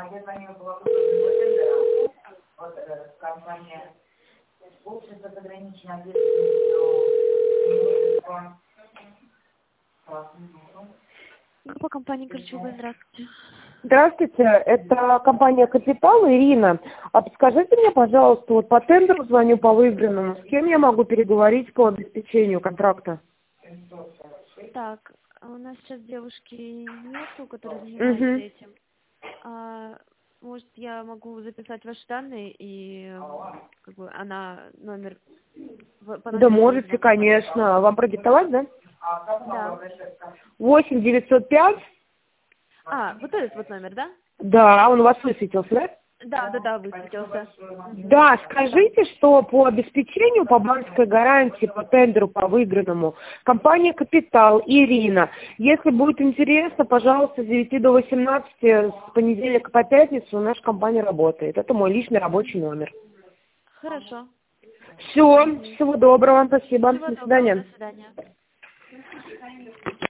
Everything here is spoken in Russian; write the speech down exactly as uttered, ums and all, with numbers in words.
я звонила по вопросу тендера. Вот э, компания общество с ограниченной ответственностью. По компании Ключевой, здравствуйте. Здравствуйте, это компания «Капитал», Ирина. А подскажите мне, пожалуйста, вот по тендеру звоню по выигранному, с кем я могу переговорить по обеспечению контракта? Так, у нас сейчас девушки нету, которые занимаются Угу. этим. А, может, я могу записать ваши данные, и как бы она номер... по Да номеру можете, звонка конечно. Вам продиктовать, да? Да. восемь девятьсот пять. А, вот этот вот номер, да? Да, он у вас высветился, да? Да, да, да, высветился. Да, скажите, что по обеспечению, по банковской гарантии, по тендеру, по выигранному, компания «Капитал», Ирина. Если будет интересно, пожалуйста, с девяти до восемнадцати, с понедельника по пятницу наша компания работает. Это мой личный рабочий номер. Хорошо. Все, всего доброго, спасибо, Всего до доброго, свидания. до свидания.